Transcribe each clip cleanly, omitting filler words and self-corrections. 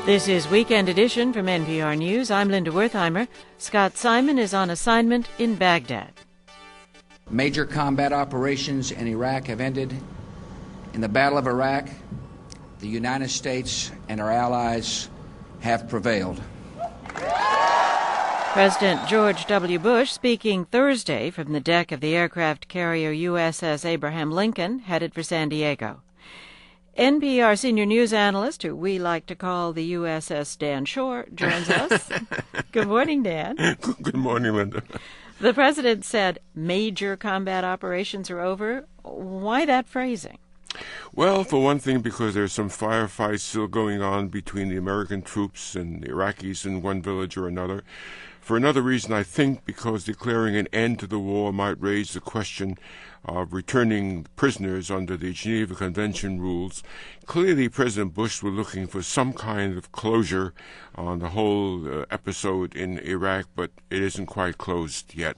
This is Weekend Edition from NPR News. I'm Linda Wertheimer. Scott Simon is on assignment in Baghdad. Major combat operations in Iraq have ended. In the Battle of Iraq, the United States and our allies have prevailed. President George W. Bush speaking Thursday from the deck of the aircraft carrier USS Abraham Lincoln, headed for San Diego. NPR senior news analyst, who we like to call the USS Dan Shore, joins us. Good morning, Dan. Good morning, Linda. The president said major combat operations are over. Why that phrasing? Well, for one thing, because there's some firefights still going on between the American troops and the Iraqis in one village or another. For another reason, I think because declaring an end to the war might raise the question of returning prisoners under the Geneva Convention rules. Clearly, President Bush was looking for some kind of closure on the whole episode in Iraq, but it isn't quite closed yet.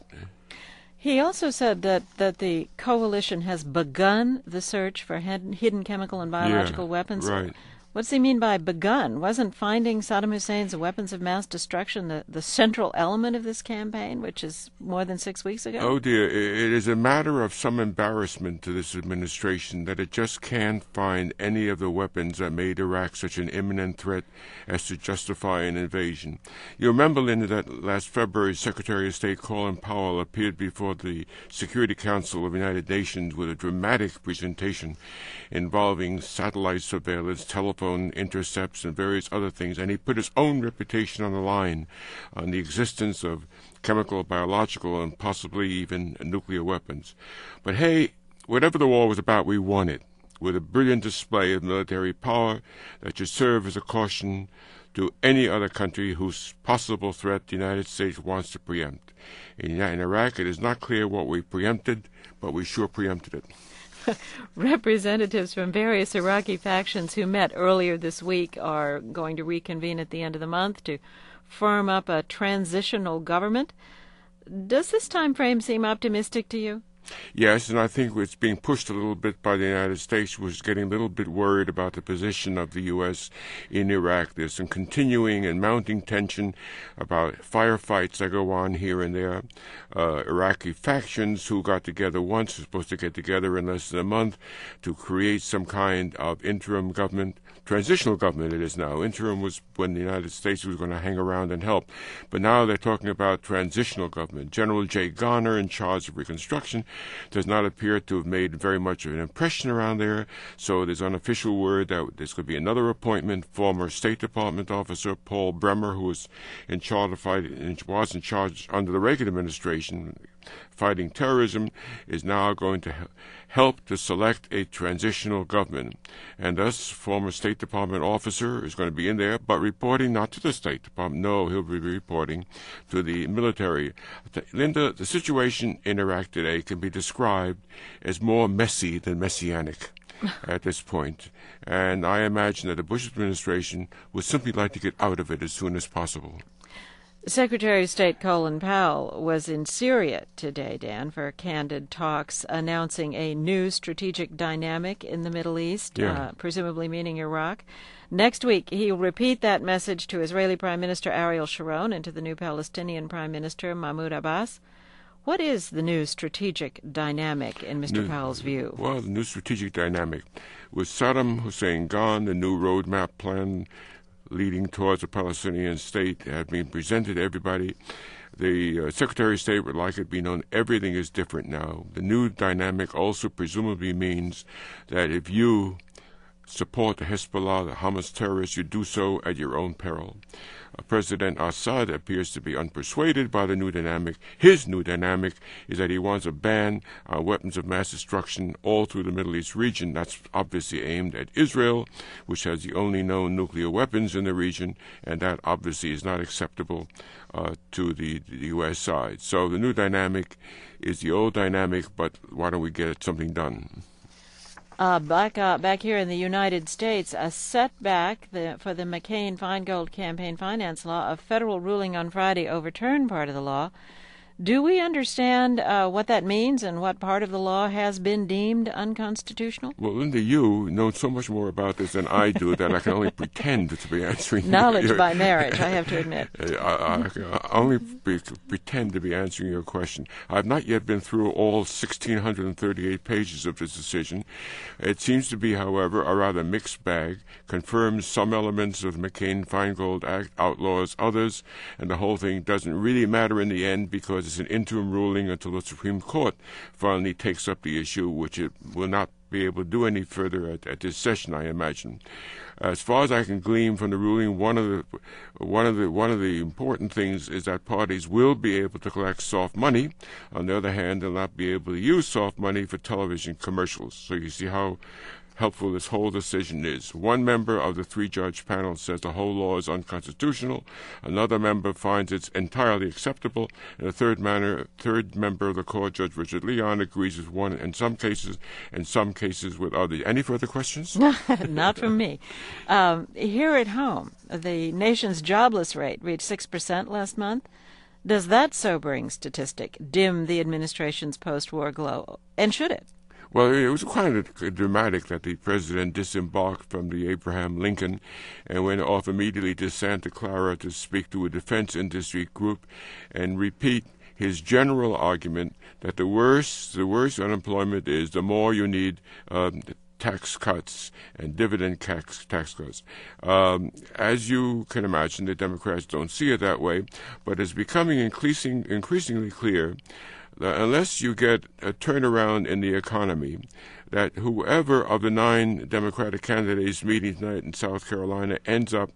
He also said that the coalition has begun the search for hidden chemical and biological weapons. Right. What does he mean by begun? Wasn't finding Saddam Hussein's weapons of mass destruction the central element of this campaign, which is more than 6 weeks ago? Oh, dear. It is a matter of some embarrassment to this administration that it just can't find any of the weapons that made Iraq such an imminent threat as to justify an invasion. You remember, Linda, that last February, Secretary of State Colin Powell appeared before the Security Council of the United Nations with a dramatic presentation involving satellite surveillance, telephone intercepts, and various other things, and he put his own reputation on the line on the existence of chemical, biological, and possibly even nuclear weapons. But hey, whatever the war was about, we won it with a brilliant display of military power that should serve as a caution to any other country whose possible threat the United States wants to preempt. In Iraq, it is not clear what we preempted, but we sure preempted it. Representatives from various Iraqi factions who met earlier this week are going to reconvene at the end of the month to firm up a transitional government. Does this time frame seem optimistic to you? Yes, and I think it's being pushed a little bit by the United States, which is getting a little bit worried about the position of the U.S. in Iraq. There's some continuing and mounting tension about firefights that go on here and there. Iraqi factions who got together once are supposed to get together in less than a month to create some kind of interim government. Transitional government it is now. Interim was when the United States was going to hang around and help. But now they're talking about transitional government. General Jay Garner, in charge of reconstruction, does not appear to have made very much of an impression around there. So there's unofficial word that there's going to be another appointment. Former State Department officer Paul Bremer, who was in charge under the Reagan administration fighting terrorism, is now going to help to select a transitional government. And thus, former State Department officer is going to be in there, but reporting not to the State Department. No, he'll be reporting to the military. Linda, the situation in Iraq today can be described as more messy than messianic at this point. And I imagine that the Bush administration would simply like to get out of it as soon as possible. Secretary of State Colin Powell was in Syria today, Dan, for candid talks, announcing a new strategic dynamic in the Middle East, presumably meaning Iraq. Next week, he'll repeat that message to Israeli Prime Minister Ariel Sharon and to the new Palestinian Prime Minister Mahmoud Abbas. What is the new strategic dynamic in Mr. Powell's view? Well, the new strategic dynamic, with Saddam Hussein gone, the new roadmap plan leading towards a Palestinian state have been presented to everybody. The Secretary of State would like it to be known everything is different now. The new dynamic also presumably means that if you support the Hezbollah, the Hamas terrorists, you do so at your own peril. President Assad appears to be unpersuaded by the new dynamic. His new dynamic is that he wants to ban weapons of mass destruction all through the Middle East region. That's obviously aimed at Israel, which has the only known nuclear weapons in the region, and that obviously is not acceptable to the U.S. side. So the new dynamic is the old dynamic, but why don't we get something done? Back here in the United States, a setback for the McCain-Feingold campaign finance law. A federal ruling on Friday overturned part of the law. Do we understand what that means and what part of the law has been deemed unconstitutional? Well, Linda, you know so much more about this than I do that I can only pretend to be answering. Knowledge by marriage, I have to admit. I can only pretend to be answering your question. I've not yet been through all 1,638 pages of this decision. It seems to be, however, a rather mixed bag, confirms some elements of the McCain-Feingold Act, outlaws others, and the whole thing doesn't really matter in the end because it's an interim ruling until the Supreme Court finally takes up the issue, which it will not be able to do any further at this session, I imagine. As far as I can glean from the ruling, one of the important things is that parties will be able to collect soft money. On the other hand, they'll not be able to use soft money for television commercials. So you see how helpful this whole decision is. One member of the three-judge panel says the whole law is unconstitutional. Another member finds it's entirely acceptable. And a third member of the court, Judge Richard Leon, agrees with one in some cases with others. Any further questions? Not from me. Here at home, the nation's jobless rate reached 6% last month. Does that sobering statistic dim the administration's post-war glow? And should it? Well, it was quite dramatic that the president disembarked from the Abraham Lincoln and went off immediately to Santa Clara to speak to a defense industry group and repeat his general argument that the worse unemployment is, the more you need tax cuts and dividend tax cuts. As you can imagine, the Democrats don't see it that way, but it's becoming increasingly clear that unless you get a turnaround in the economy, that whoever of the 9 Democratic candidates meeting tonight in South Carolina ends up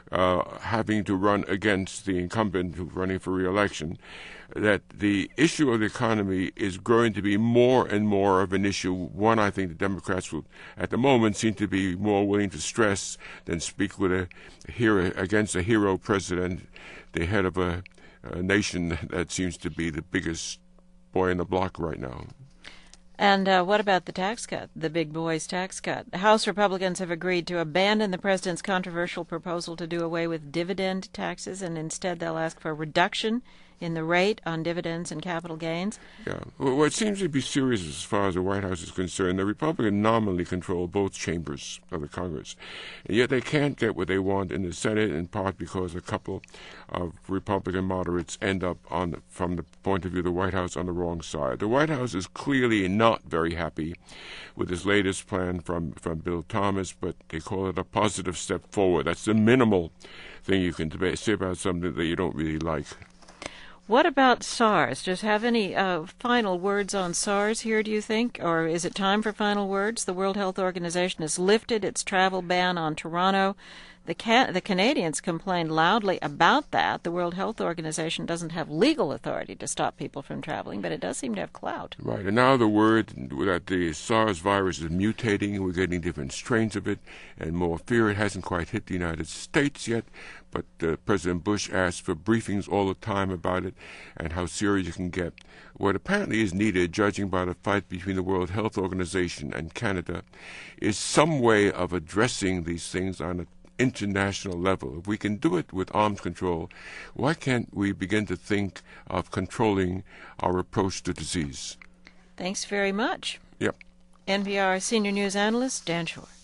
having to run against the incumbent who's running for re-election, that the issue of the economy is going to be more and more of an issue. One, I think the Democrats will, at the moment, seem to be more willing to stress than speak with against a hero president, the head of a nation that seems to be the biggest boy in the block right now. And what about the tax cut, the big boys tax cut? House Republicans have agreed to abandon the president's controversial proposal to do away with dividend taxes, and instead they'll ask for a reduction in the rate on dividends and capital gains. Yeah. Well, what seems to be serious as far as the White House is concerned, the Republicans nominally control both chambers of the Congress, and yet they can't get what they want in the Senate, in part because a couple of Republican moderates end up from the point of view of the White House, on the wrong side. The White House is clearly not very happy with this latest plan from Bill Thomas, but they call it a positive step forward. That's the minimal thing you can say about something that you don't really like. What about SARS? Does have any final words on SARS here, do you think? Or is it time for final words? The World Health Organization has lifted its travel ban on Toronto. The Canadians complained loudly about that. The World Health Organization doesn't have legal authority to stop people from traveling, but it does seem to have clout. Right, and now the word that the SARS virus is mutating, we're getting different strains of it, and more fear. It hasn't quite hit the United States yet, but President Bush asked for briefings all the time about it and how serious it can get. What apparently is needed, judging by the fight between the World Health Organization and Canada, is some way of addressing these things on an international level. If we can do it with arms control, why can't we begin to think of controlling our approach to disease? Thanks very much. Yep. NPR senior news analyst Dan Shor.